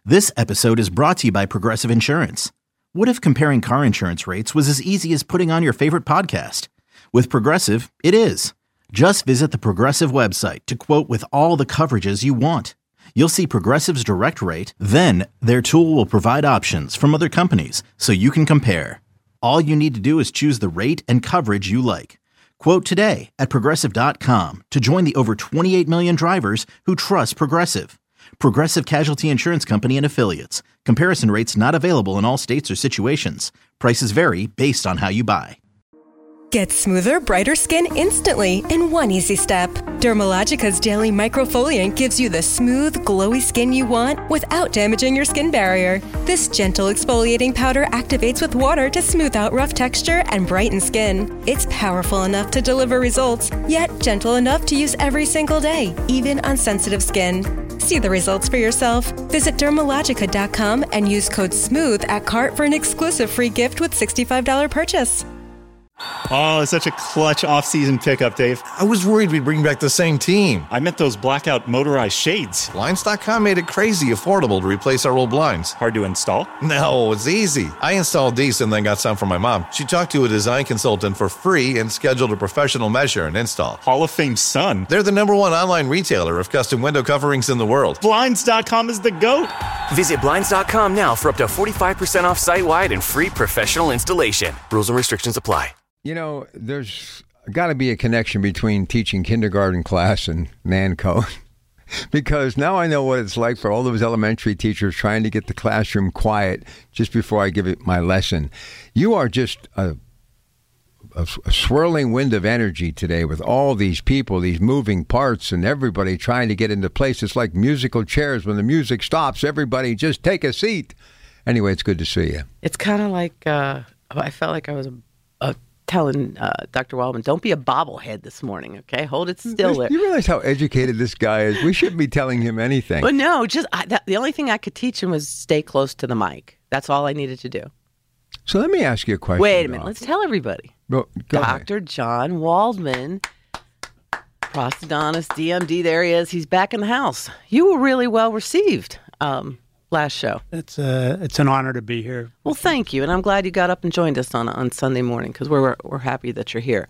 This episode is brought to you by Progressive Insurance. What if comparing car insurance rates was as easy as putting on your favorite podcast? With Progressive, it is. Just visit the Progressive website to quote with all the coverages you want. You'll see Progressive's direct rate, then their tool will provide options from other companies so you can compare. All you need to do is choose the rate and coverage you like. Quote today at Progressive.com to join the over 28 million drivers who trust Progressive. Progressive Casualty Insurance Company and Affiliates. Comparison rates not available in all states or situations. Prices vary based on how you buy. Get smoother, brighter skin instantly in one easy step. Dermalogica's Daily Microfoliant gives you the smooth, glowy skin you want without damaging your skin barrier. This gentle exfoliating powder activates with water to smooth out rough texture and brighten skin. It's powerful enough to deliver results, yet gentle enough to use every single day, even on sensitive skin. See the results for yourself. Visit Dermalogica.com and use code SMOOTH at cart for an exclusive free gift with $65 purchase. Oh, it's such a clutch off-season pickup, Dave. I was worried we'd bring back the same team. I meant those blackout motorized shades. Blinds.com made it crazy affordable to replace our old blinds. Hard to install? No, it's easy. I installed these and then got some for my mom. She talked to a design consultant for free and scheduled a professional measure and install. Hall of Fame son. They're the #1 online retailer of custom window coverings in the world. Blinds.com is the GOAT. Visit Blinds.com now for up to 45% off site-wide and free professional installation. Rules and restrictions apply. You know, there's got to be a connection between teaching kindergarten class and NANCO. Because now I know what it's like for all those elementary teachers trying to get the classroom quiet just before I give it my lesson. You are just a swirling wind of energy today with all these people, these moving parts, and everybody trying to get into place. It's like musical chairs. When the music stops, everybody just take a seat. Anyway, it's good to see you. It's kind of like I felt like I was telling Dr. Waldman, don't be a bobblehead this morning, okay? Hold it still there. You realize how educated this guy is? We shouldn't be telling him anything. But no, the only thing I could teach him was stay close to the mic. That's all I needed to do. So let me ask you a question. Wait a minute. Let's tell everybody. Well, Dr. John Waldman, prosthodontist, DMD, there he is. He's back in the house. You were really well received last show. It's an honor to be here. Well, thank you, and I'm glad you got up and joined us on Sunday morning because we're happy that you're here.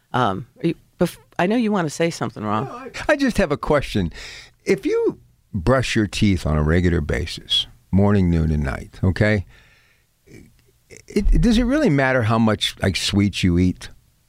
I know you want to say something, Ron. No, I just have a question. If you brush your teeth on a regular basis, morning, noon, and night, okay, does it really matter how much sweets you eat?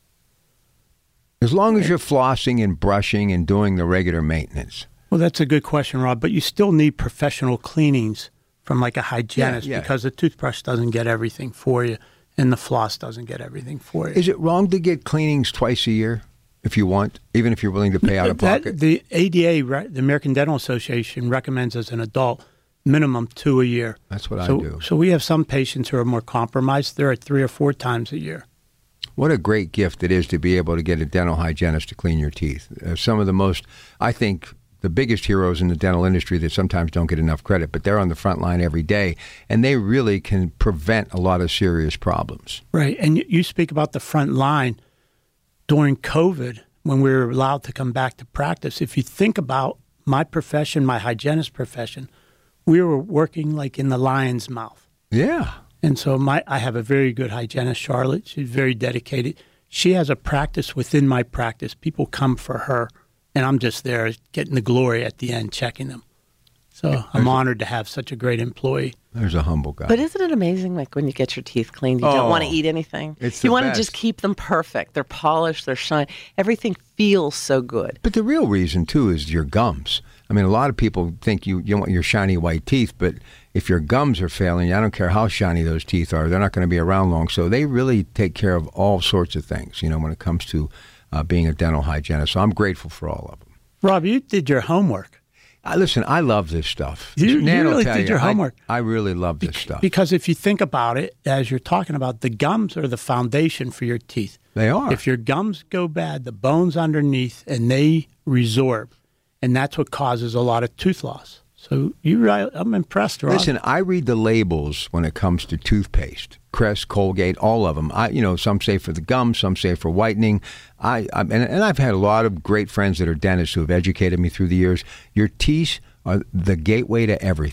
As long as you're flossing and brushing and doing the regular maintenance. Well, that's a good question, Rob, but you still need professional cleanings from a hygienist because the toothbrush doesn't get everything for you and the floss doesn't get everything for you. Is it wrong to get cleanings twice a year if you want, even if you're willing to pay out of pocket? The ADA, the American Dental Association, recommends as an adult minimum 2 a year. That's what I do. So we have some patients who are more compromised. They're at 3 or 4 times a year. What a great gift it is to be able to get a dental hygienist to clean your teeth. Some of the most, I think, the biggest heroes in the dental industry that sometimes don't get enough credit, but they're on the front line every day, and they really can prevent a lot of serious problems. Right, and you speak about the front line. During COVID, when we were allowed to come back to practice, if you think about my profession, my hygienist profession, we were working in the lion's mouth. Yeah. And so I have a very good hygienist, Charlotte. She's very dedicated. She has a practice within my practice. People come for her. And I'm just there getting the glory at the end, checking them. So I'm honored to have such a great employee. There's a humble guy. But isn't it amazing, when you get your teeth cleaned, you don't want to eat anything? You want to just keep them perfect. They're polished, they're shiny. Everything feels so good. But the real reason, too, is your gums. I mean, a lot of people think you want your shiny white teeth, but if your gums are failing, I don't care how shiny those teeth are, they're not going to be around long. So they really take care of all sorts of things, when it comes to being a dental hygienist. So I'm grateful for all of them. Rob, you did your homework. Listen, I love this stuff. You really did your homework. I really love this stuff. Because if you think about it, as you're talking about, the gums are the foundation for your teeth. They are. If your gums go bad, the bones underneath, and they resorb, and that's what causes a lot of tooth loss. So I'm impressed, Rob. Listen, I read the labels when it comes to toothpaste. Crest, Colgate, all of them. Some say for the gums, some say for whitening. And I've had a lot of great friends that are dentists who have educated me through the years. Your teeth are the gateway to everything.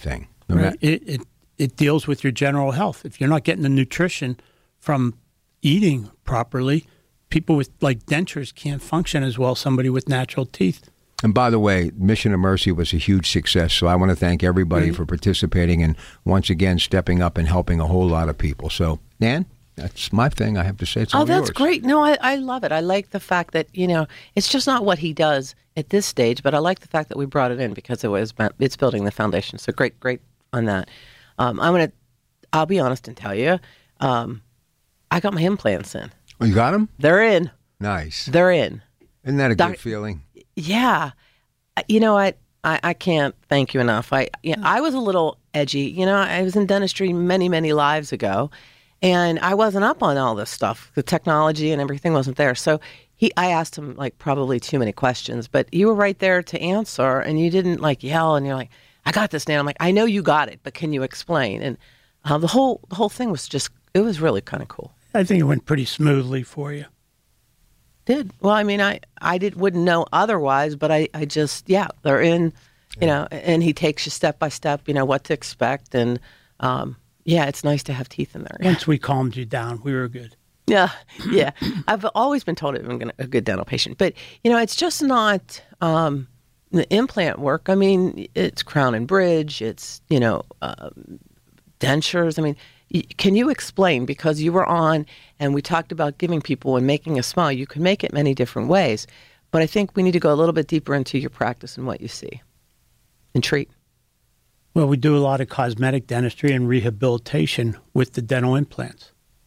Right. It deals with your general health. If you're not getting the nutrition from eating properly, people with like dentures can't function as well as somebody with natural teeth. And by the way, Mission of Mercy was a huge success, so I want to thank everybody for participating and once again stepping up and helping a whole lot of people. So, Nan, that's my thing. I have to say it's all that's yours. Great. No, I love it. I like the fact that, it's just not what he does at this stage, but I like the fact that we brought it in because it's building the foundation. So great on that. I'll be honest and tell you, I got my implants in. Oh, you got them? They're in. Nice. They're in. Isn't that a good feeling? Yeah. You know what? I can't thank you enough. I was a little edgy. I was in dentistry many, many lives ago, and I wasn't up on all this stuff. The technology and everything wasn't there. So I asked him like probably too many questions, but you were right there to answer, and you didn't like yell, and you're like, I got this, Nan. I'm like, I know you got it, but can you explain? And the whole thing was it was really kind of cool. I think it went pretty smoothly for you. Did. Well, I mean, I wouldn't know otherwise, but I just, they're in, and he takes you step by step, what to expect. And, it's nice to have teeth in there. Once we calmed you down, we were good. Yeah. I've always been told I'm a good dental patient. But, it's just not the implant work. I mean, it's crown and bridge. It's, dentures. I mean, can you explain, because you were on and we talked about giving people and making a smile. You can make it many different ways. But I think we need to go a little bit deeper into your practice and what you see and treat. Well, we do a lot of cosmetic dentistry and rehabilitation with the dental implants.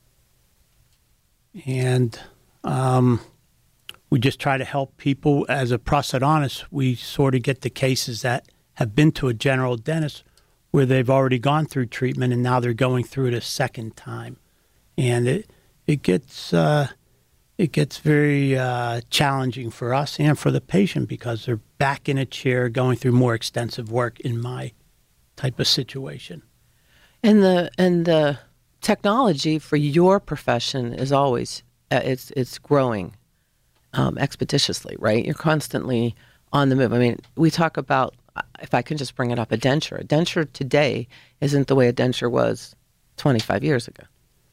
And we just try to help people. As a prosthodontist, we sort of get the cases that have been to a general dentist where they've already gone through treatment and now they're going through it a second time. And it gets very challenging for us and for the patient because they're back in a chair going through more extensive work in my type of situation. And the technology for your profession is always it's growing expeditiously, right? You're constantly on the move. I mean, we talk about, if I can just bring it up, a denture. A denture today isn't the way a denture was 25 years ago.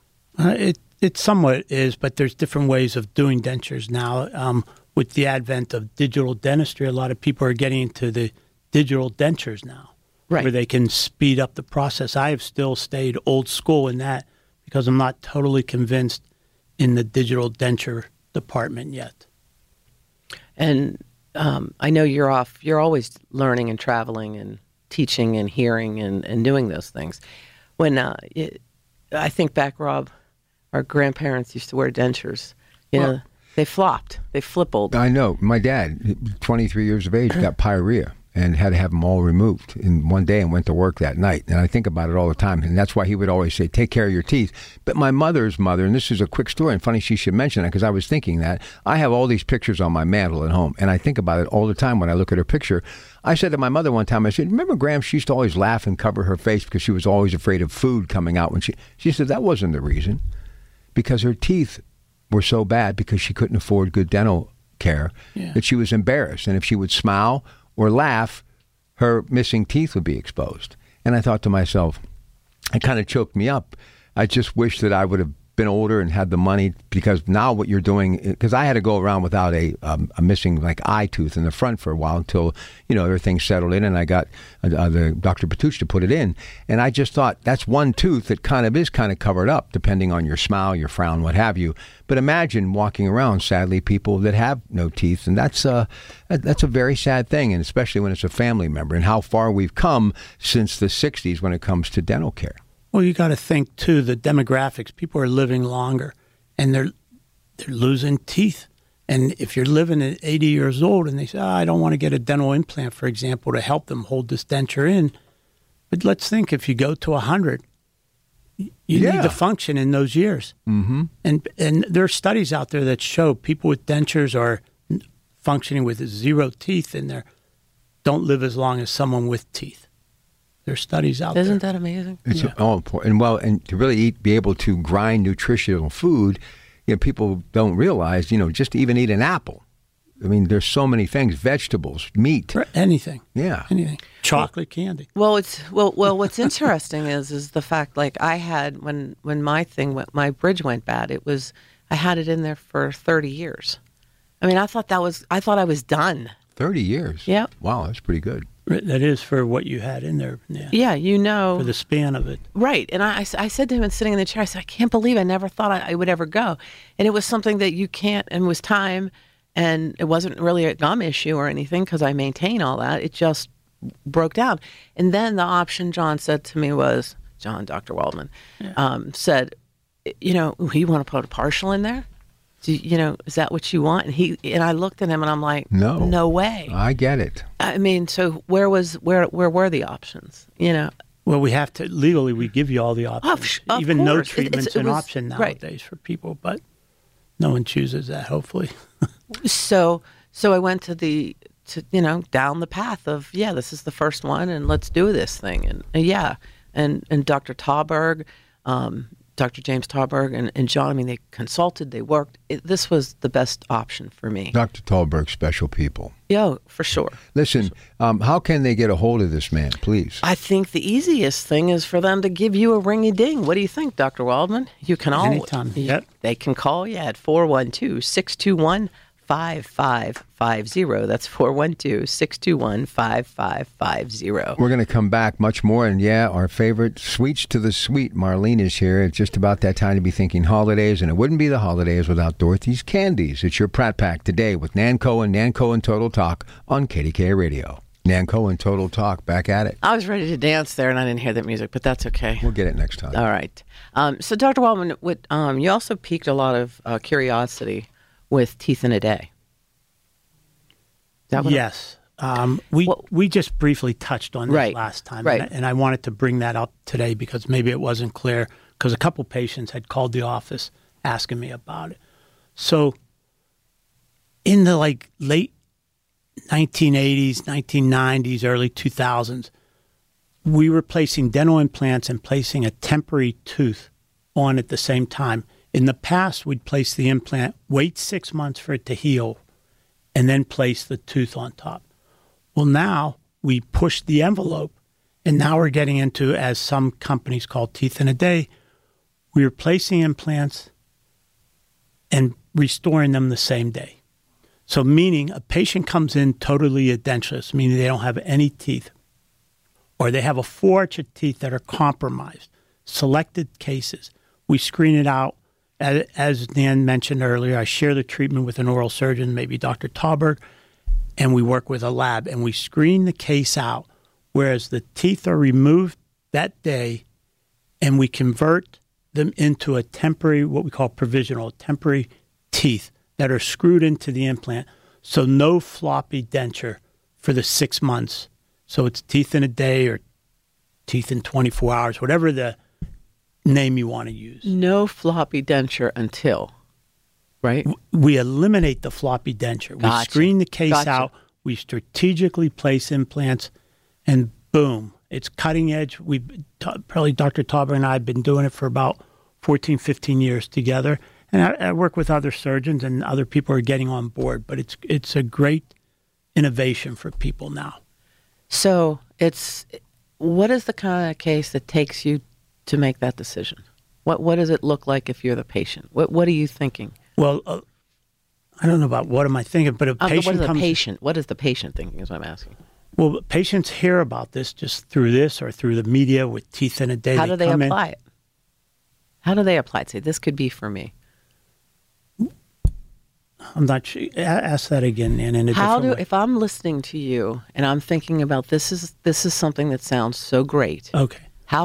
It somewhat is, but there's different ways of doing dentures now. With the advent of digital dentistry, a lot of people are getting into the digital dentures now, right, where they can speed up the process. I have still stayed old school in that because I'm not totally convinced in the digital denture department yet. And I know you're always learning and traveling and teaching and hearing and doing those things. When I think back, Rob, our grandparents used to wear dentures. They flopped. They flippled. I know. My dad, 23 years of age, got pyorrhea and had to have them all removed in one day and went to work that night. And I think about it all the time. And that's why he would always say, take care of your teeth. But my mother's mother, and this is a quick story, and funny she should mention that because I was thinking that. I have all these pictures on my mantle at home, and I think about it all the time when I look at her picture. I said to my mother one time, I said, remember Graham, she used to always laugh and cover her face because she was always afraid of food coming out. When she said that wasn't the reason, because her teeth were so bad because she couldn't afford good dental care that she was embarrassed. And if she would smile or laugh, her missing teeth would be exposed. And I thought to myself, it kind of choked me up. I just wish that I would have been older and had the money, because now what you're doing, because I had to go around without a missing like eye tooth in the front for a while until everything settled in, and I got the Dr. Patuch to put it in, and I just thought that's one tooth that kind of covered up depending on your smile, your frown, what have you. But imagine walking around, sadly, people that have no teeth, and that's a very sad thing, and especially when it's a family member, and how far we've come since the 60s when it comes to dental care. Well, you got to think, too, the demographics. People are living longer, and they're losing teeth. And if you're living at 80 years old and they say, I don't want to get a dental implant, for example, to help them hold this denture in. But let's think, if you go to 100, you need to function in those years. Mm-hmm. And there are studies out there that show people with dentures are functioning with 0 teeth in there don't live as long as someone with teeth. There's studies out there. Isn't that amazing? It's all important. And to really be able to grind nutritional food, people don't realize, just to even eat an apple, I mean, there's so many things: vegetables, meat, anything. Yeah, anything. Chocolate, candy. Well, what's interesting is the fact, like, I had when my bridge went bad. I had it in there for 30 years. I mean, I thought I was done. 30 years. Yeah. Wow, that's pretty good. That is for what you had in there. Yeah, for the span of it. Right. And I said to him, sitting in the chair, I said, I can't believe I never thought I would ever go. And it was something that you can't, and it was time, and it wasn't really a gum issue or anything because I maintain all that. It just broke down. And then the option John said to me was, Dr. Waldman, said, you want to put a partial in there? Is that what you want? And I looked at him and I'm like, no way. I get it. I mean, so where were the options? Well, we have to legally. We give you all the options. Of Even course. no treatment's an option nowadays right. for people, but no one chooses that. Hopefully. So I went to down the path of this is the first one, and let's do this thing, and Dr. Tauberg. Dr. James Tauberg and John, I mean, they consulted, they worked. This was the best option for me. Dr. Tauberg, special people. Yeah, for sure. Listen, how can they get a hold of this man, please? I think the easiest thing is for them to give you a ring-a-ding. What do you think, Dr. Waldman? You can Anytime. Yep. They can call you at 412-621-5550. That's 412-621-5550. We're going to come back much more. And our favorite Sweets to the Sweet, Marlene, is here. It's just about that time to be thinking holidays. And it wouldn't be the holidays without Dorothy's Candies. It's your Pratt Pack today with Nan Cohen and Total Talk on KDKA Radio. Nan Cohen, Total Talk, back at it. I was ready to dance there and I didn't hear that music, but that's okay. We'll get it next time. All right. So Dr. Waldman, you also piqued a lot of curiosity with Teeth in a Day. Yes. We just briefly touched on this last time, right. and I wanted to bring that up today because maybe it wasn't clear, because a couple patients had called the office asking me about it. So in the late 1980s, 1990s, early 2000s, we were placing dental implants and placing a temporary tooth on at the same time. In the past, we'd place the implant, wait 6 months for it to heal, and then place the tooth on top. Well, now we pushed the envelope, and now we're getting into, as some companies call Teeth in a Day, we're placing implants and restoring them the same day. So meaning a patient comes in totally edentulous, meaning they don't have any teeth, or they have a 4 arch of teeth that are compromised. Selected cases, we screen it out. As Nan mentioned earlier, I share the treatment with an oral surgeon, maybe Dr. Tauberg, and we work with a lab, and we screen the case out, whereas the teeth are removed that day, and we convert them into a temporary, what we call provisional, temporary teeth that are screwed into the implant, so no floppy denture for the 6 months. So it's teeth in a day or teeth in 24 hours, whatever the name you want to use. No floppy denture until, right? We eliminate the floppy denture. Gotcha. We screen the case out. We strategically place implants, and boom, it's cutting edge. Probably Dr. Tauber and I have been doing it for about 14, 15 years together. And I work with other surgeons, and other people are getting on board. But it's a great innovation for people now. So what is the kind of case that takes you to make that decision? What does it look like if you're the patient? What are you thinking? Well, I don't know about what am I thinking, but What is the patient thinking is what I'm asking. Well, patients hear about this just through this or through the media with Teeth in a Day. How do they apply it? How do they apply it? Say, this could be for me. I'm not sure. Ask that again, and in a different way. If I'm listening to you and I'm thinking about this is something that sounds so great. Okay.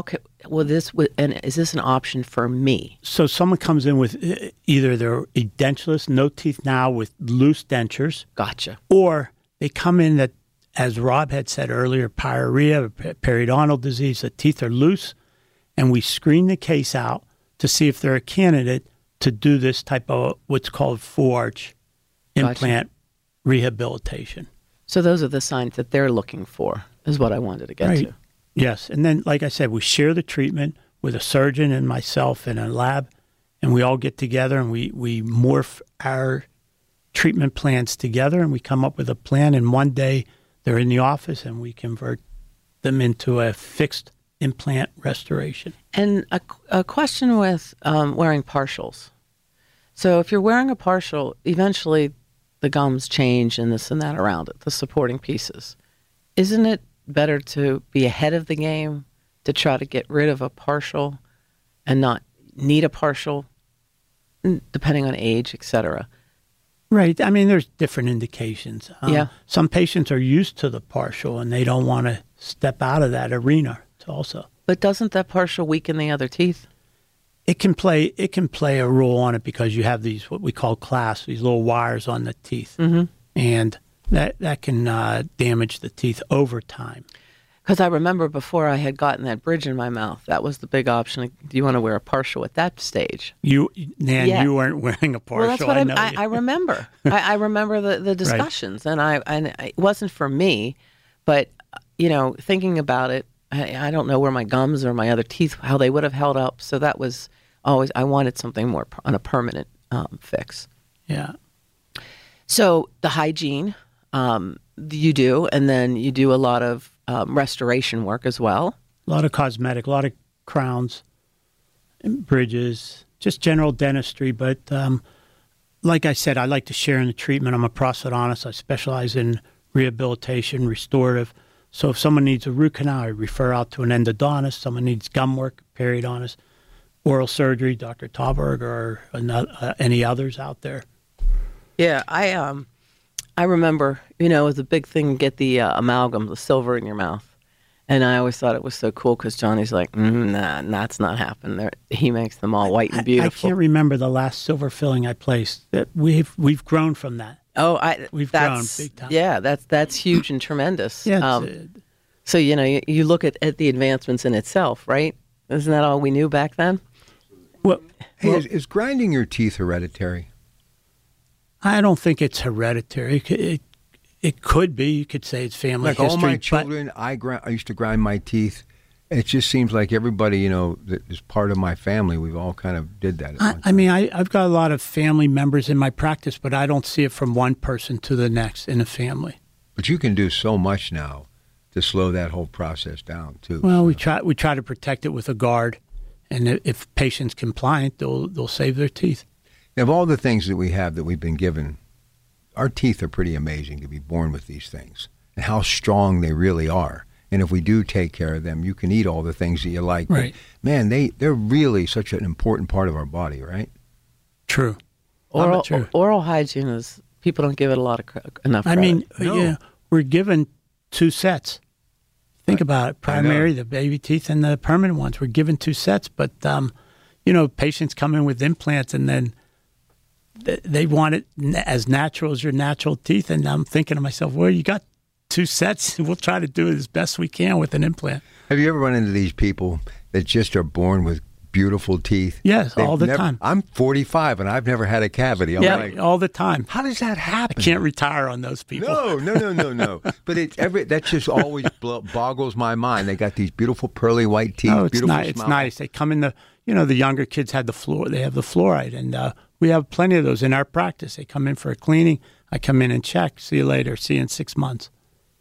Is this an option for me? So someone comes in with either they're edentulous, no teeth now with loose dentures. Gotcha. Or they come in that, as Rob had said earlier, pyorrhea, periodontal disease, the teeth are loose, and we screen the case out to see if they're a candidate to do this type of what's called 4-arch implant rehabilitation. So those are the signs that they're looking for, is what I wanted to get to. Yes. And then, like I said, we share the treatment with a surgeon and myself in a lab, and we all get together and we morph our treatment plans together, and we come up with a plan, and one day they're in the office, and we convert them into a fixed implant restoration. And a question with wearing partials. So if you're wearing a partial, eventually the gums change and this and that around it, the supporting pieces. Isn't it better to be ahead of the game to try to get rid of a partial and not need a partial, depending on age, et cetera? Right. I mean, there's different indications. Yeah. Some patients are used to the partial, and they don't want to step out of that arena also. But doesn't that partial weaken the other teeth? It can play a role on it because you have these, what we call clasps, these little wires on the teeth. Mm-hmm. And that can damage the teeth over time. Because I remember before I had gotten that bridge in my mouth, that was the big option. Do you want to wear a partial at that stage? You Yeah. you weren't wearing a partial. Well, that's what I know. I remember. I remember the discussions, and it wasn't for me, but thinking about it, I don't know where my gums or my other teeth, how they would have held up. So that was always, I wanted something more on a permanent fix. Yeah. So the hygiene, you do, and then you do a lot of restoration work as well. A lot of cosmetic, a lot of crowns, and bridges, just general dentistry. But like I said, I like to share in the treatment. I'm a prosthodontist. I specialize in rehabilitation, restorative. So if someone needs a root canal, I refer out to an endodontist. Someone needs gum work, periodontist, oral surgery, Dr. Tauberg, or any others out there. Yeah, I remember, it was a big thing to get the amalgam, the silver in your mouth. And I always thought it was so cool because Johnny's like, nah, that's not happening. He makes them all white and beautiful. I can't remember the last silver filling I placed. We've grown from that. Oh, we've grown big time. Yeah, that's huge and tremendous. Yeah. So, you look at the advancements in itself, right? Isn't that all we knew back then? Well, is grinding your teeth hereditary? I don't think it's hereditary. It could be. You could say it's family history. Like all my children, I used to grind my teeth. It just seems like everybody, that is part of my family, we've all kind of did that. I've got a lot of family members in my practice, but I don't see it from one person to the next in a family. But you can do so much now to slow that whole process down, too. Well, we try to protect it with a guard, and if patients compliant, they'll save their teeth. Now, of all the things that we have that we've been given, our teeth are pretty amazing to be born with these things and how strong they really are. And if we do take care of them, you can eat all the things that you like. Right. But man, they're really such an important part of our body, right? True. Oral hygiene is, people don't give it enough credit. Yeah, we're given 2 sets. Think about it. Primary, the baby teeth, and the permanent ones. We're given 2 sets, but, patients come in with implants and then they want it as natural as your natural teeth. And I'm thinking to myself, well, you got 2 sets. We'll try to do it as best we can with an implant. Have you ever run into these people that just are born with beautiful teeth? Yes, all the time. I'm 45 and I've never had a cavity. I'm like, all the time. How does that happen? I can't retire on those people. No. But that just always boggles my mind. They got these beautiful pearly white teeth. Oh, it's beautiful nice. smile. It's nice. They come in the younger kids had the floor. They have the fluoride, and we have plenty of those in our practice. They come in for a cleaning. I come in and check. See you later. See you in 6 months.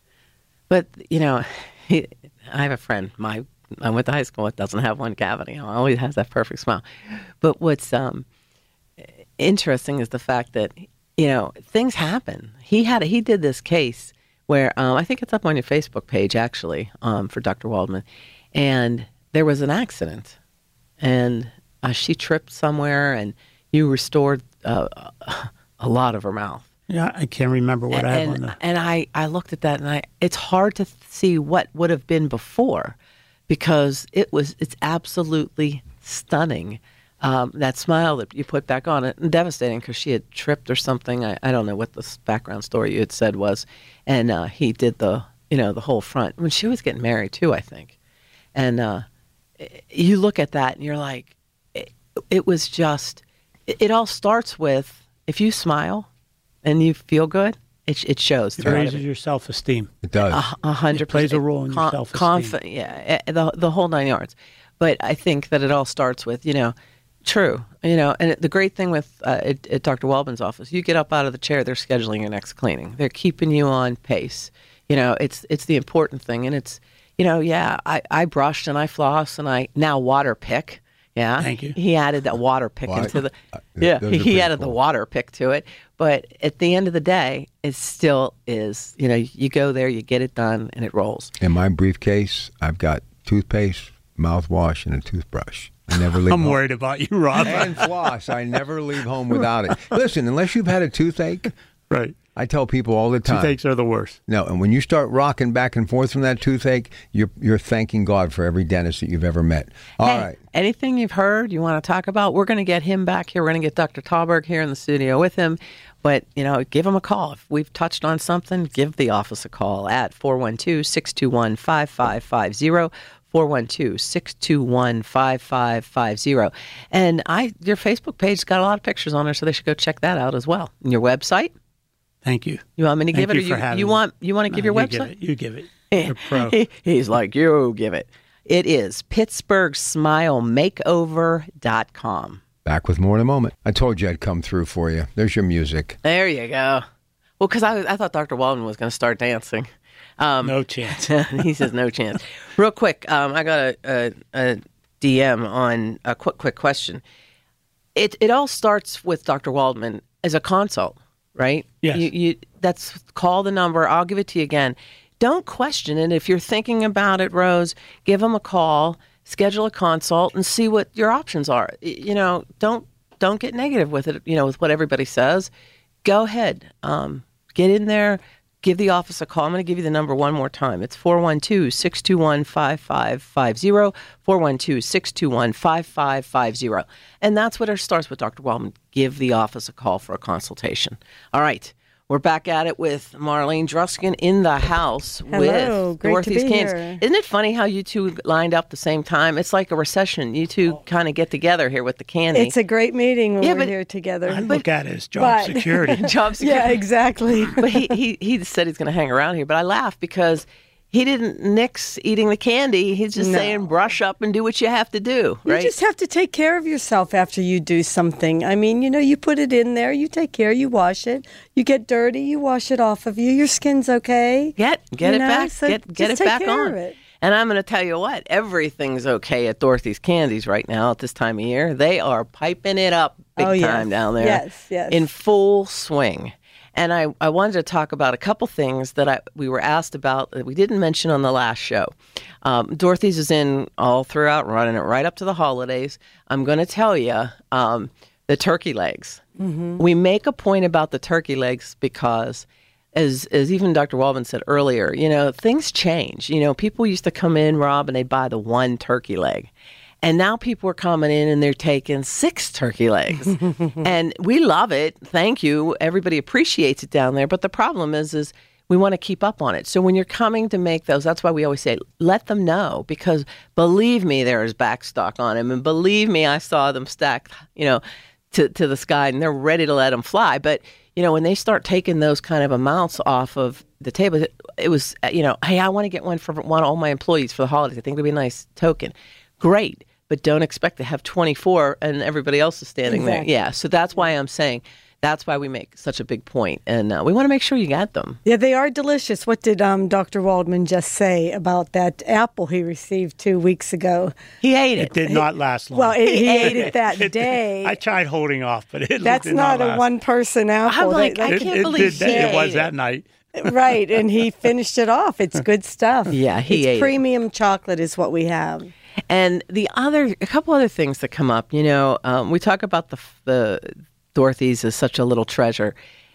But, I have a friend, I went to high school, it doesn't have one cavity. Always has that perfect smile. But what's interesting is the fact that, things happen. He did this case where, I think it's up on your Facebook page, actually, for Dr. Waldman. And there was an accident. And she tripped somewhere, and you restored a lot of her mouth. Yeah, I can't remember what I have on there. And I looked at that, and it's hard to see what would have been before, because it's absolutely stunning. That smile that you put back on it, and devastating because she had tripped or something. I don't know what the background story you had said was, and he did the whole front when she was getting married too, I think. And you look at that and you're like, it was just. It all starts with, if you smile and you feel good, it shows. It raises your self-esteem. It does. 100%. It plays a role in your self-esteem. The whole 9 yards. But I think that it all starts with, true. And the great thing with at Dr. Waldman's office, you get up out of the chair, they're scheduling your next cleaning. They're keeping you on pace. It's the important thing. And it's, I brushed and I floss and I now water pick. Yeah. Thank you. He added that water pick into the, he added the water pick to it. But at the end of the day, it still is, you go there, you get it done, and it rolls. In my briefcase, I've got toothpaste, mouthwash, and a toothbrush. I never leave I'm home. worried about you, Rob. And floss. I never leave home without it. Listen, unless you've had a toothache, Right. I tell people all the time. Toothaches are the worst. No, and when you start rocking back and forth from that toothache, you're thanking God for every dentist that you've ever met. All right. Anything you've heard you want to talk about, we're going to get him back here. We're going to get Dr. Talberg here in the studio with him. But, give him a call. If we've touched on something, give the office a call at 412-621-5550. 412-621-5550. And your Facebook page has got a lot of pictures on there, so they should go check that out as well. And your website? Thank you. You want me to give it? Thank you for having me. You want to give your website? You give it. You're a pro. He's like, you give it. It is PittsburghSmileMakeover.com. Back with more in a moment. I told you I'd come through for you. There's your music. There you go. Well, because I thought Dr. Waldman was going to start dancing. No chance. He says no chance. Real quick, I got a DM on a quick question. It all starts with Dr. Waldman as a consult, right? Yes. That's call the number. I'll give it to you again. Don't question it. If you're thinking about it, Rose, give him a call, schedule a consult, and see what your options are. Don't get negative with it. With what everybody says. Go ahead, get in there. Give the office a call. I'm going to give you the number one more time. It's 412-621-5550, 412-621-5550. And that's what it starts with, Dr. Waldman. Give the office a call for a consultation. All right. We're back at it with Marlene Druskin in the house with great Dorothy's to be Cans. here. Isn't it funny how you two lined up the same time? It's like a recession. You two kind of get together here with the candy. It's a great meeting when we're but- here together. I look at it as job security. Job security. Yeah, exactly. But he said he's going to hang around here. But I laugh because he didn't nix eating the candy. He's just saying brush up and do what you have to do, right? You just have to take care of yourself after you do something. I mean, you put it in there, you take care, you wash it. You get dirty, you wash it off of you. Your skin's okay. Get it back. So get just it take back care on. of it. And I'm going to tell you what, everything's okay at Dorothy's Candies right now at this time of year. They are piping it up big time down there. Yes. In full swing. And I wanted to talk about a couple things that we were asked about that we didn't mention on the last show. Dorothy's is in all throughout, running it right up to the holidays. I'm going to tell you the turkey legs. Mm-hmm. We make a point about the turkey legs because, as even Dr. Waldman said earlier, things change. People used to come in, Rob, and they'd buy the one turkey leg. And now people are coming in and they're taking 6 turkey legs. And we love it. Thank you. Everybody appreciates it down there. But the problem is we want to keep up on it. So when you're coming to make those, that's why we always say, let them know. Because believe me, there is back stock on them. And believe me, I saw them stacked, to the sky. And they're ready to let them fly. But, when they start taking those kind of amounts off of the table, it was, hey, I want to get one for all my employees for the holidays. I think it would be a nice token. Great, but don't expect to have 24 and everybody else is standing there. Yeah, so that's why I'm saying that's why we make such a big point. And we want to make sure you got them. Yeah, they are delicious. What did Dr. Waldman just say about that apple he received 2 weeks ago? He ate it. It did not last long. Well, he ate it that day. I tried holding off, but that's did not a last. one-person apple. I'm like, I can't believe it was that night. Right, and he finished it off. It's good stuff. Yeah, he ate it. Premium chocolate is what we have. And a couple other things that come up, we talk about the Dorothy's as such a little treasure.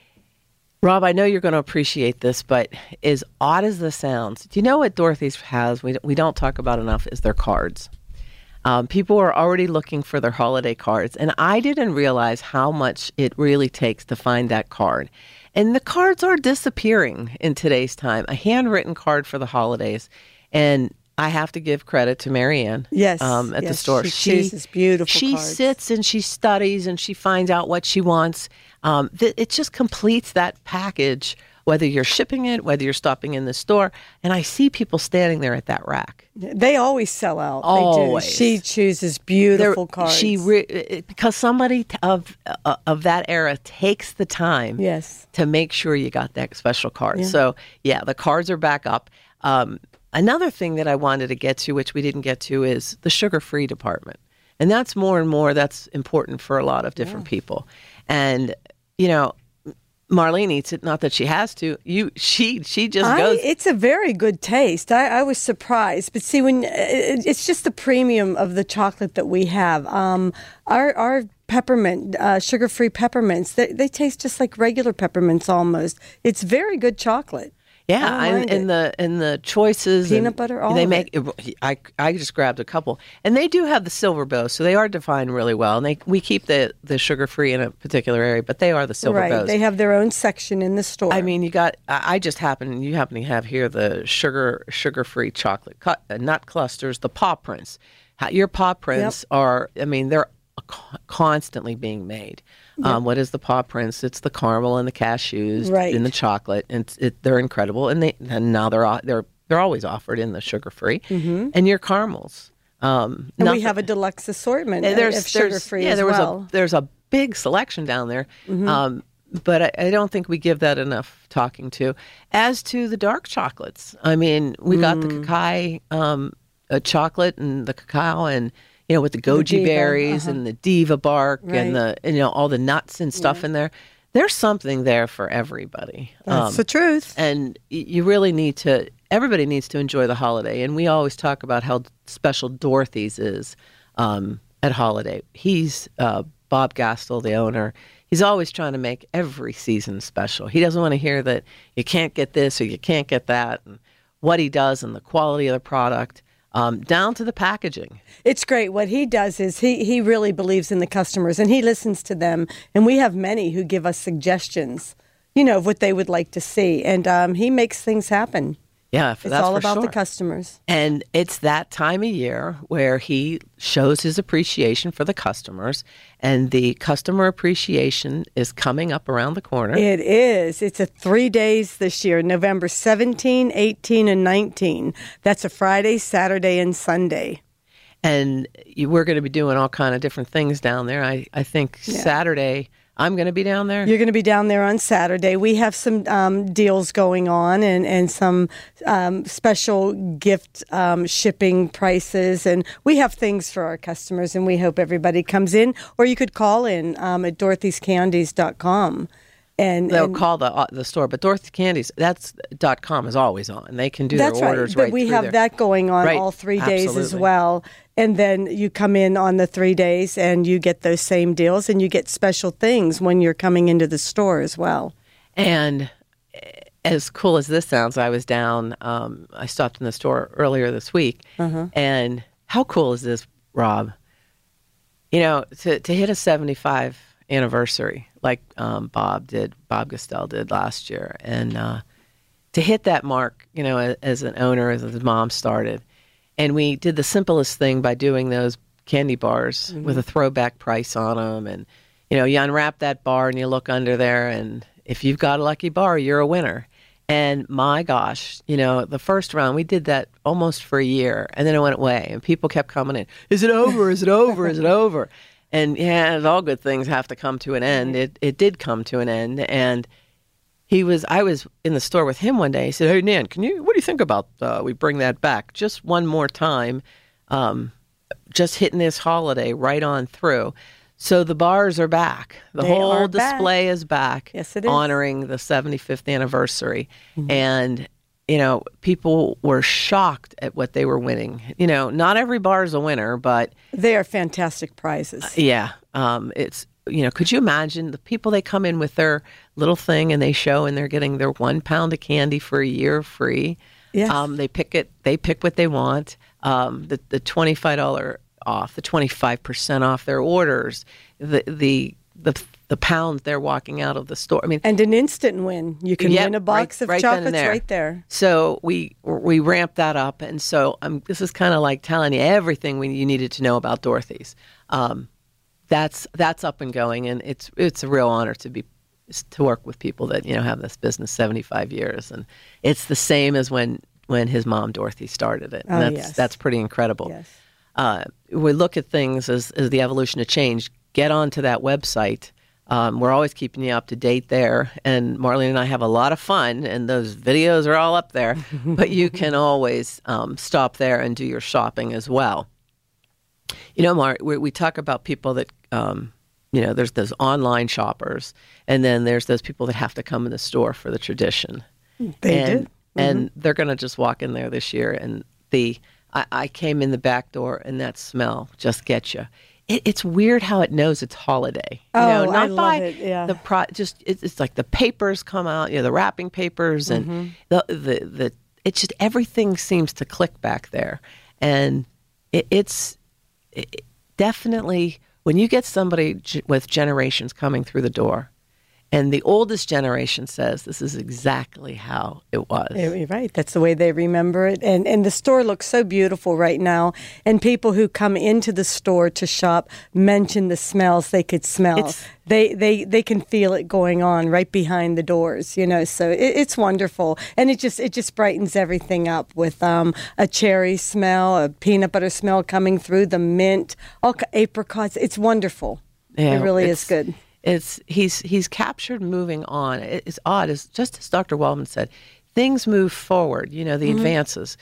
Rob, I know you're going to appreciate this, but as odd as this sounds, do you know what Dorothy's has? We don't talk about enough is their cards. People are already looking for their holiday cards, and I didn't realize how much it really takes to find that card. And the cards are disappearing in today's time. A handwritten card for the holidays, and I have to give credit to Marianne. Yes, at the store. She chooses beautiful She cards. sits and she studies and she finds out what she wants. It just completes that package whether you're shipping it, whether you're stopping in the store. And I see people standing there at that rack. They always sell out. Always. They do. She chooses beautiful cards. Because somebody of that era takes the time to make sure you got that special card. Yeah. So, the cards are back up. Another thing that I wanted to get to, which we didn't get to, is the sugar-free department. And that's more and more, that's important for a lot of different people. And, Marlene eats it, not that she has to. She just goes. It's a very good taste. I was surprised. But see, when it's just the premium of the chocolate that we have. Our peppermint, sugar-free peppermints, they taste just like regular peppermints almost. It's very good chocolate. Yeah, and the choices, peanut butter, all they of make. it. I just grabbed a couple, and they do have the silver bows, so they are defined really well. And we keep the sugar free in a particular area, but they are the silver bows. They have their own section in the store. I mean, you happen to have here the sugar free chocolate nut clusters, the paw prints. Your paw prints are. I mean, they're constantly being made. What is the paw prints? It's the caramel and the cashews in the chocolate, and they're incredible. And now they're always offered in the sugar free, and your caramels. And we have a deluxe assortment of sugar free as well. There's a big selection down there, but I don't think we give that enough talking to. As to the dark chocolates, I mean, we got the cacao chocolate and the cacao and. With the goji berries and the diva bark and all the nuts and stuff in there. There's something there for everybody. That's the truth. And you really everybody needs to enjoy the holiday. And we always talk about how special Dorothy's is at holiday. He's Bob Gastel, the owner. He's always trying to make every season special. He doesn't want to hear that you can't get this or you can't get that. And what he does and the quality of the product. Down to the packaging. It's great. What he does is he really believes in the customers and he listens to them. And we have many who give us suggestions, of what they would like to see. And he makes things happen. Yeah, it's all about the customers. And it's that time of year where he shows his appreciation for the customers. And the customer appreciation is coming up around the corner. It is. It's 3 days this year, November 17, 18, and 19. That's a Friday, Saturday, and Sunday. And we're going to be doing all kind of different things down there. I think Saturday... I'm going to be down there. You're going to be down there on Saturday. We have some deals going on and some special gift shipping prices. And we have things for our customers, and we hope everybody comes in. Or you could call in at Dorothy'sCandies.com. They'll call the store, but Dorothy Candies, that's .com is always on. They can do their orders right. But we have that going on all 3 days as well. And then you come in on the 3 days and you get those same deals and you get special things when you're coming into the store as well. And as cool as this sounds, I was down, I stopped in the store earlier this week. And how cool is this, Rob? To hit a 75 anniversary like Bob Gastel did last year, and to hit that mark, as an owner, as his mom started, and we did the simplest thing by doing those candy bars with a throwback price on them, and you unwrap that bar and you look under there, and if you've got a lucky bar, you're a winner. And my gosh, the first round, we did that almost for a year, and then it went away, and people kept coming in. Is it over? Is it over? Is it over? And all good things have to come to an end. It did come to an end, and I was in the store with him one day. He said, "Hey Nan, what do you think about we bring that back just one more time, just hitting this holiday right on through." So the bars are back. The whole display is back. Yes, it is. Honoring the 75th anniversary, and people were shocked at what they were winning. Not every bar is a winner, but they are fantastic prizes. It's could you imagine the people, they come in with their little thing and they show and they're getting their 1 pound of candy for a year free. Yes. They pick what they want. The $25 off, the 25% off their orders, the pounds they're walking out of the store. I mean, and an instant win. You can win a box of chocolates right there. So we ramped that up, and so this is kind of like telling you everything you needed to know about Dorothy's. That's up and going, and it's a real honor to be to work with people that have this business 75 years, and it's the same as when his mom Dorothy started it. And that's pretty incredible. Yes. We look at things as the evolution of change. Get onto that website. We're always keeping you up to date there, and Marlene and I have a lot of fun, and those videos are all up there. But you can always stop there and do your shopping as well. Mark, we talk about people that there's those online shoppers, and then there's those people that have to come in the store for the tradition. They do. And they're going to just walk in there this year, and I came in the back door, and that smell just gets you. It's weird how it knows it's holiday. I not love by it. Yeah. It's like the papers come out, the wrapping papers, and it's just everything seems to click back there, and it's definitely when you get somebody with generations coming through the door. And the oldest generation says this is exactly how it was. You're right. That's the way they remember it. And the store looks so beautiful right now. And people who come into the store to shop mention the smells they could smell. They can feel it going on right behind the doors, So it's wonderful. And it just brightens everything up with a cherry smell, a peanut butter smell coming through, the mint, all apricots. It's wonderful. Yeah, it really is good. He's captured moving on. It's odd, just as Dr. Waldman said, things move forward. The advances,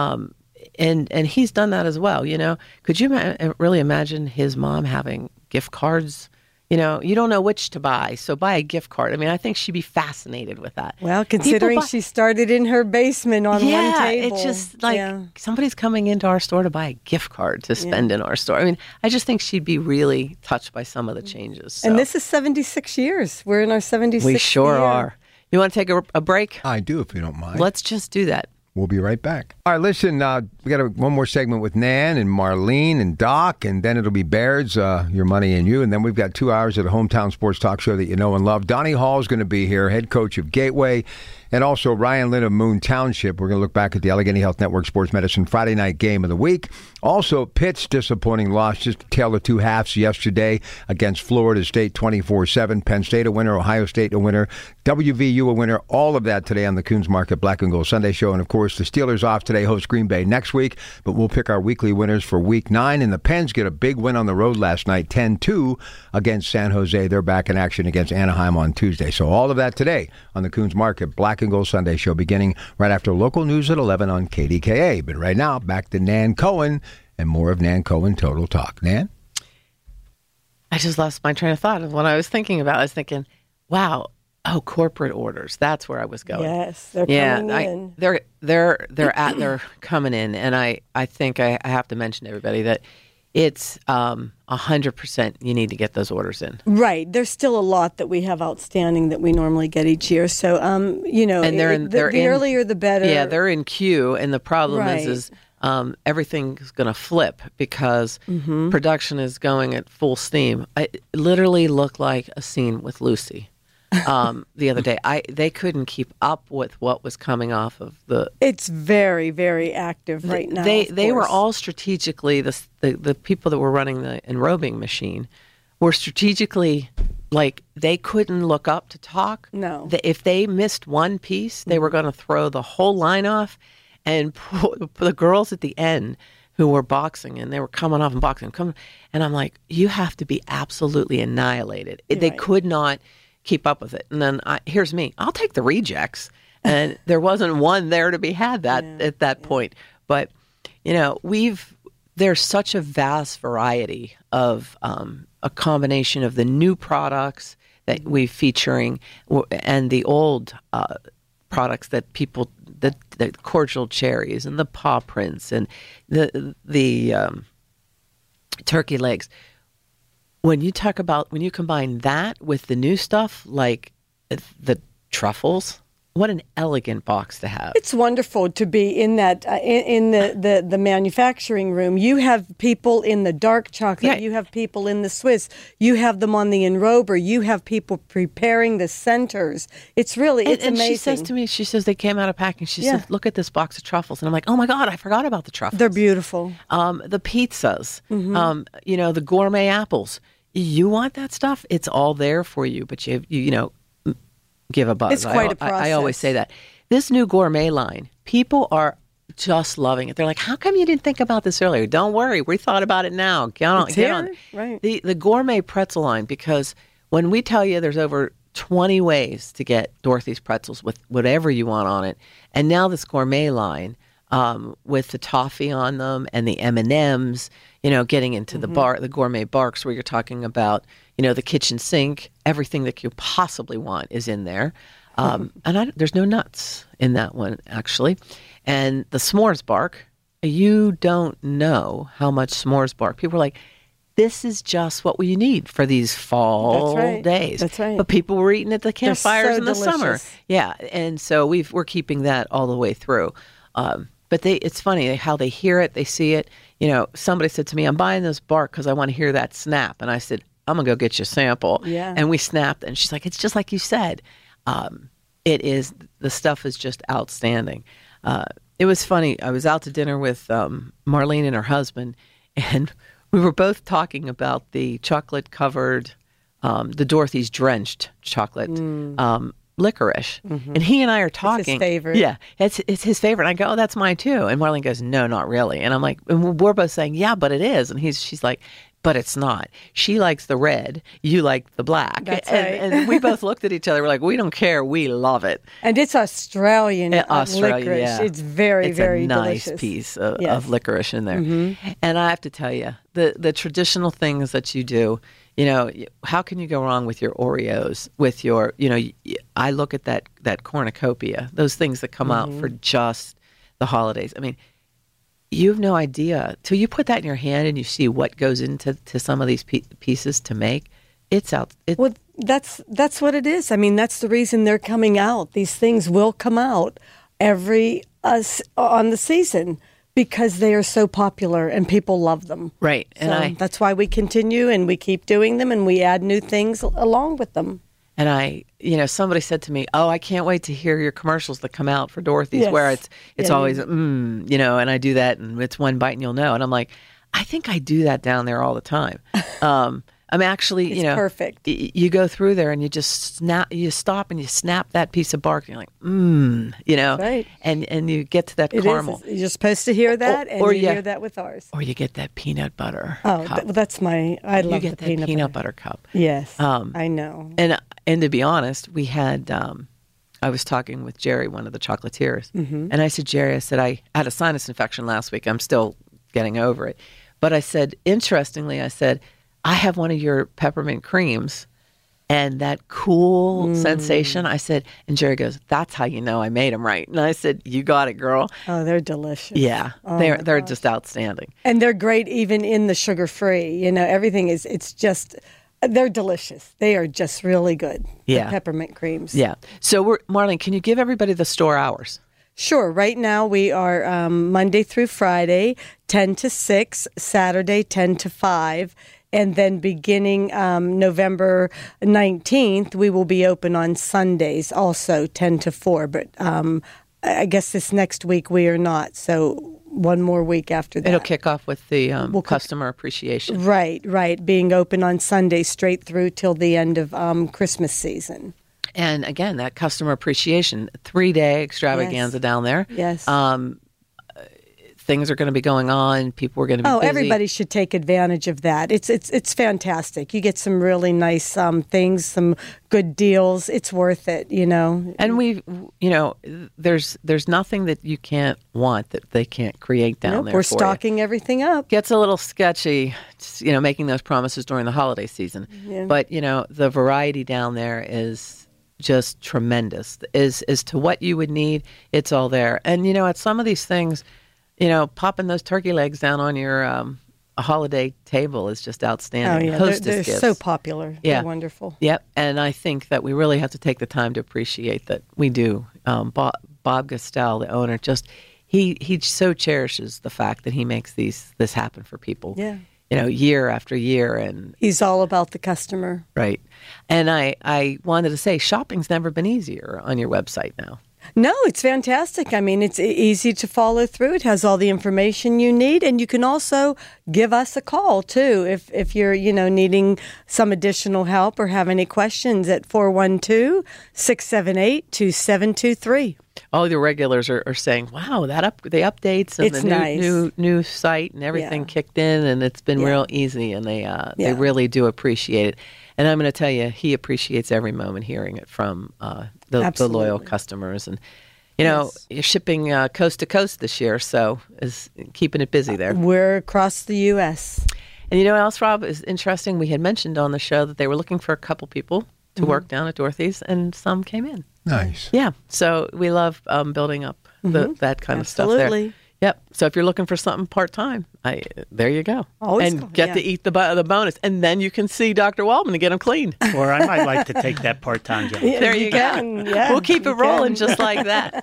and he's done that as well. Could you really imagine his mom having gift cards? You don't know which to buy, so buy a gift card. I mean, I think she'd be fascinated with that. Well, considering she started in her basement on one table. It's just like somebody's coming into our store to buy a gift card to spend in our store. I mean, I just think she'd be really touched by some of the changes. So. And this is 76 years. We're in our 76th We sure year. are. You want to take a break? I do, if you don't mind. Let's just do that. We'll be right back. All right, listen, we got one more segment with Nan and Marlene and Doc, and then it'll be Baird's Your Money and You, and then we've got 2 hours of the hometown sports talk show that you know and love. Donnie Hall is going to be here, head coach of Gateway, and also Ryan Lynn of Moon Township. We're going to look back at the Allegheny Health Network Sports Medicine Friday night game of the week. Also, Pitt's disappointing loss, just a tale of two halves yesterday against Florida State 24-7. Penn State a winner, Ohio State a winner, WVU a winner. All of that today on the Coons Market Black and Gold Sunday Show. And, of course, the Steelers off today, host Green Bay next week. But we'll pick our weekly winners for Week 9. And the Pens get a big win on the road last night, 10-2 against San Jose. They're back in action against Anaheim on Tuesday. So all of that today on the Coons Market Black and Gold Sunday Show, beginning right after local news at 11 on KDKA. But right now, back to Nan Cohen and more of Nan Cohen Total Talk. Nan? I just lost my train of thought of what I was thinking about. I was thinking, wow, corporate orders. That's where I was going. Yes, they're coming in. They're coming in, and I think I have to mention to everybody that it's 100% you need to get those orders in. Right. There's still a lot that we have outstanding that we normally get each year. So, and the earlier the better. Yeah, they're in queue, and the problem is everything's going to flip because production is going at full steam. It literally looked like a scene with Lucy. The other day, they couldn't keep up with what was coming off of the. It's very, very active right now. They were all strategically the people that were running the enrobing machine were strategically like they couldn't look up to talk. No, if they missed one piece, they were going to throw the whole line off, and the girls at the end who were boxing and they were coming off and boxing, and I'm like, you have to be absolutely annihilated. They could not keep up with it. And then here's me. I'll take the rejects. And there wasn't one there to be had at that point. But, there's such a vast variety of a combination of the new products that we're featuring and the old products that people, the cordial cherries and the paw prints and the turkey legs. When you combine that with the new stuff, like the truffles, what an elegant box to have. It's wonderful to be in that, in the manufacturing room. You have people in the dark chocolate. You have people in the Swiss. You have them on the enrober. You have people preparing the centers. It's amazing. And she says to me, they came out of packing. She said, look at this box of truffles. And I'm like, oh my God, I forgot about the truffles. They're beautiful. The pizzas, the gourmet apples. You want that stuff? It's all there for you. But give a buzz. It's quite a process. I always say that. This new gourmet line, people are just loving it. They're like, how come you didn't think about this earlier? Don't worry. We thought about it now. Get on. Right. The gourmet pretzel line, because when we tell you there's over 20 ways to get Dorothy's pretzels with whatever you want on it, and now this gourmet line with the toffee on them and the M&Ms, getting into the gourmet barks where you're talking about, the kitchen sink, everything that you possibly want is in there. And there's no nuts in that one, actually. And the s'mores bark, you don't know how much s'mores bark. People are like, this is just what we need for these fall days. That's right. But people were eating at the campfires in the delicious. summer. Yeah, and so we're keeping that all the way through. But it's funny how they hear it, they see it. Somebody said to me, I'm buying this bark because I want to hear that snap. And I said, I'm going to go get you a sample. Yeah. And we snapped, and she's like, it's just like you said. The stuff is just outstanding. It was funny. I was out to dinner with Marlene and her husband, and we were both talking about the chocolate-covered, the Dorothy's Drenched chocolate licorice. And he and I are talking. It's his favorite. Yeah, it's his favorite. And I go, oh, that's mine too. And Marlene goes, no, not really. And I'm like, and we're both saying, yeah, but it is. And she's like, but it's not. She likes the red. You like the black. That's right. And we both looked at each other. We're like, we don't care. We love it. And it's Australian licorice. Yeah. It's very, very a nice delicious. piece of licorice in there. And I have to tell you, the traditional things that you do, how can you go wrong with your Oreos, with your, I look at that cornucopia, those things that come out for just the holidays. I mean, you have no idea till you put that in your hand and you see what goes into some of these pieces to make. It's out. Well, that's what it is. I mean, that's the reason they're coming out. These things will come out on the season because they are so popular and people love them. Right. And that's why we continue and we keep doing them and we add new things along with them. And somebody said to me, oh, I can't wait to hear your commercials that come out for Dorothy's, where it's always, and I do that and it's one bite and you'll know. And I'm like, I think I do that down there all the time. I'm actually, it's perfect. You go through there and you stop and you snap that piece of bark and you're like, right. and you get to that caramel. You're supposed to hear that, and you hear that with ours. Or you get that peanut butter cup. That's I love the peanut butter cup. Yes, I know. And to be honest, we had, I was talking with Jerry, one of the chocolatiers, and I said, Jerry, I had a sinus infection last week. I'm still getting over it. But I said, interestingly, I have one of your peppermint creams and that cool sensation. I said, and Jerry goes, that's how you know I made them right. And I said, you got it, girl. Oh, they're delicious. Yeah, they're just outstanding. And they're great even in the sugar-free. Everything it's just, they're delicious. They are just really good. Yeah. The peppermint creams. Yeah. So, Marlene, can you give everybody the store hours? Sure. Right now we are Monday through Friday, 10 to 6, Saturday, 10 to 5. And then beginning November 19th, we will be open on Sundays, also 10 to 4. But I guess this next week we are not. So one more week after that. It'll kick off with the customer appreciation. Right. Being open on Sunday straight through till the end of Christmas season. And again, that customer appreciation, 3-day extravaganza down there. Yes. Things are going to be going on. People are going to be busy. Everybody should take advantage of that. It's fantastic. You get some really nice things, some good deals. It's worth it, And there's nothing that you can't want that they can't create down there. We're stocking everything up. Gets a little sketchy, making those promises during the holiday season. Yeah. But the variety down there is just tremendous. As to what you would need, it's all there. And at some of these things, popping those turkey legs down on your holiday table is just outstanding. Oh, yeah. Hostess they're gifts. So popular. Yeah. They're wonderful. Yep. And I think that we really have to take the time to appreciate that we do. Bob Gastel, the owner, he so cherishes the fact that he makes this happen for people. Yeah. Year after year. And he's all about the customer. Right. And I wanted to say, shopping's never been easier on your website now. No, it's fantastic. I mean, it's easy to follow through. It has all the information you need, and you can also give us a call too if you're, needing some additional help or have any questions at 412-678-2723. All the regulars are saying, "Wow, the updates and It's the nice. new site and everything kicked in, and it's been real easy." And they really do appreciate it. And I'm going to tell you, he appreciates every moment hearing it from the loyal customers. And you're shipping coast to coast this year, so is keeping it busy there. We're across the U.S. And you know what else, Rob, is interesting? We had mentioned on the show that they were looking for a couple people to work down at Dorothy's, and some came in. Nice. Yeah. So we love building up that kind of stuff there. Absolutely. Yep. So if you're looking for something part-time, there you go. Always and cool, get to eat the bonus. And then you can see Dr. Waldman and get him clean. Or I might like to take that part-time job. There you can, go. yeah, We'll keep it you rolling can. just like that.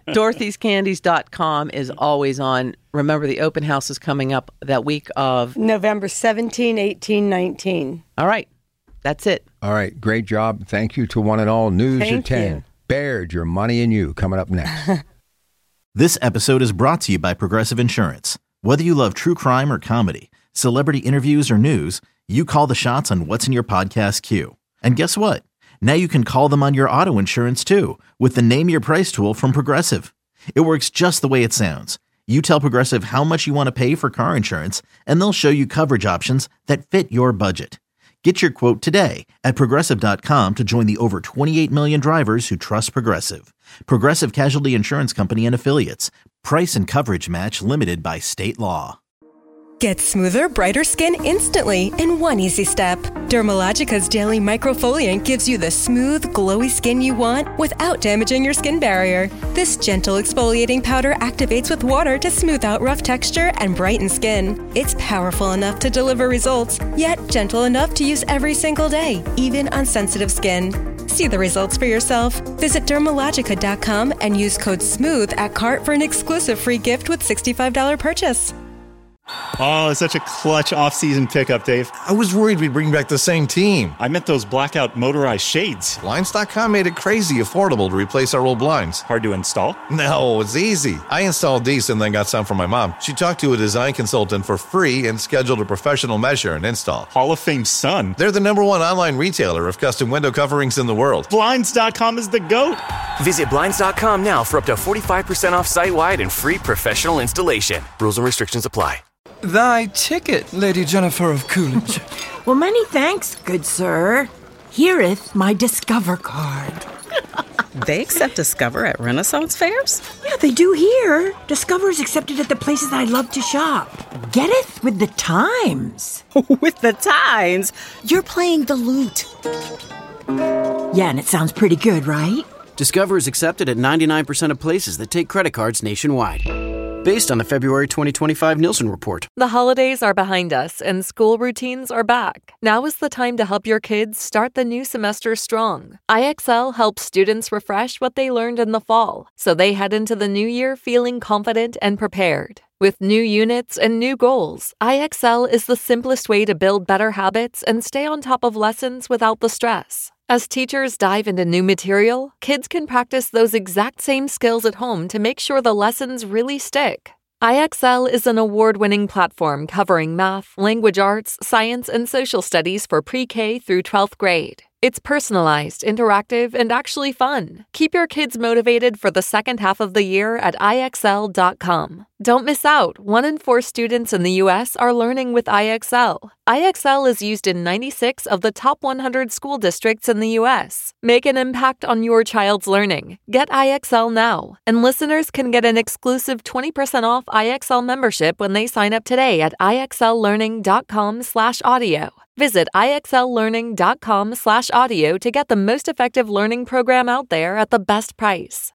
Dorothy'sCandies.com is always on. Remember, the open house is coming up that week of November 17, 18, 19. All right. That's it. All right. Great job. Thank you to one and all. News Thank at 10. you. Baird, your money and you coming up next. This episode is brought to you by Progressive Insurance. Whether you love true crime or comedy, celebrity interviews or news, you call the shots on what's in your podcast queue. And guess what? Now you can call them on your auto insurance too with the Name Your Price tool from Progressive. It works just the way it sounds. You tell Progressive how much you want to pay for car insurance, and they'll show you coverage options that fit your budget. Get your quote today at Progressive.com to join the over 28 million drivers who trust Progressive. Progressive Casualty Insurance Company and Affiliates. Price and coverage match limited by state law. Get smoother, brighter skin instantly in one easy step. Dermalogica's Daily Microfoliant gives you the smooth, glowy skin you want without damaging your skin barrier. This gentle exfoliating powder activates with water to smooth out rough texture and brighten skin. It's powerful enough to deliver results, yet gentle enough to use every single day, even on sensitive skin. See the results for yourself. Visit Dermalogica.com and use code SMOOTH at cart for an exclusive free gift with $65 purchase. Oh, it's such a clutch off-season pickup, Dave. I was worried we'd bring back the same team. I meant those blackout motorized shades. Blinds.com made it crazy affordable to replace our old blinds. Hard to install? No, it's easy. I installed these and then got some from my mom. She talked to a design consultant for free and scheduled a professional measure and install. Hall of Fame son. They're the #1 online retailer of custom window coverings in the world. Blinds.com is the GOAT. Visit Blinds.com now for up to 45% off site-wide and free professional installation. Rules and restrictions apply. Thy ticket, Lady Jennifer of Coolidge. Well, many thanks, good sir. Hereeth my Discover card. They accept Discover at Renaissance fairs? Yeah, they do here. Discover is accepted at the places I love to shop. Getteth with the times. With the times? You're playing the lute. Yeah, and it sounds pretty good, right? Discover is accepted at 99% of places that take credit cards nationwide. Based on the February 2025 Nielsen report. The holidays are behind us and school routines are back. Now is the time to help your kids start the new semester strong. IXL helps students refresh what they learned in the fall, so they head into the new year feeling confident and prepared. With new units and new goals, IXL is the simplest way to build better habits and stay on top of lessons without the stress. As teachers dive into new material, kids can practice those exact same skills at home to make sure the lessons really stick. IXL is an award-winning platform covering math, language arts, science, and social studies for pre-K through 12th grade. It's personalized, interactive, and actually fun. Keep your kids motivated for the second half of the year at IXL.com. Don't miss out. 1 in 4 students in the U.S. are learning with IXL. IXL is used in 96 of the top 100 school districts in the U.S. Make an impact on your child's learning. Get IXL now. And listeners can get an exclusive 20% off IXL membership when they sign up today at IXLlearning.com/audio. Visit IXLlearning.com/audio to get the most effective learning program out there at the best price.